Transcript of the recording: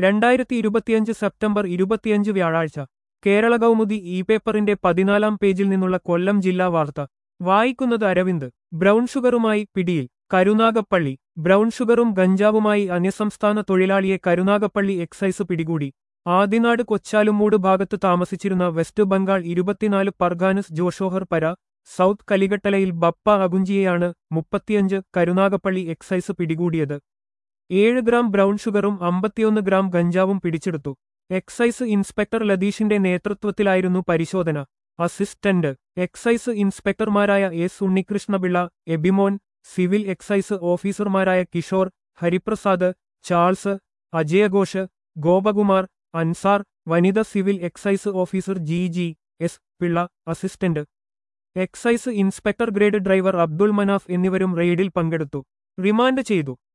2025 September 25 വ്യാഴാഴ്ച Kerala Kaumudi E പേപ്പറിന്റെ 14 പേജിൽ നിന്നുള്ള കൊല്ലം ജില്ലാ വാർത്ത വായിക്കുന്നത് അരവിന്ദ്. ബ്രൗൺ ഷുഗറുമായി പിടിയിൽ കരുനാഗപ്പള്ളി. ബ്രൗൺ ഷുഗറും ഗഞ്ചാവുമായി അന്യസംസ്ഥാന തൊഴിലാളിയെ കരുനാഗപ്പള്ളി എക്സൈസ് പിടികൂടി. ആദിനാട് കൊച്ചാലുമൂട് ഭാഗത്ത് താമസിച്ചിരുന്ന വെസ്റ്റ് ബംഗാൾ 24 പർഗാനസ് ജോഷോഹർ പര സൗത്ത് കലികട്ടലയിൽ ബപ്പ അഗുഞ്ചിയെയാണ് 35 കരുനാഗപ്പള്ളി എക്സൈസ് പിടികൂടിയത്. 7 ഗ്രാം ബ്രൗൺ ഷുഗറും 51 ഗ്രാം ഗഞ്ചാവും പിടിച്ചെടുത്തു. എക്സൈസ് ഇൻസ്പെക്ടർ ലതീഷിന്റെ നേതൃത്വത്തിലായിരുന്നു പരിശോധന. അസിസ്റ്റന്റ് എക്സൈസ് ഇൻസ്പെക്ടർമാരായ S Unnikrishnapillai, Abimon, civil excise ഓഫീസർമാരായ കിഷോർ, ഹരിപ്രസാദ്, ചാൾസ്, അജയഘോഷ്, ഗോപകുമാർ, അൻസാർ, വനിത civil excise officer G S Pillai, assistant excise inspector grade driver Abdul Manaf എന്നിവരും റെയ്ഡിൽ പങ്കെടുത്തു. റിമാൻഡ് ചെയ്തു.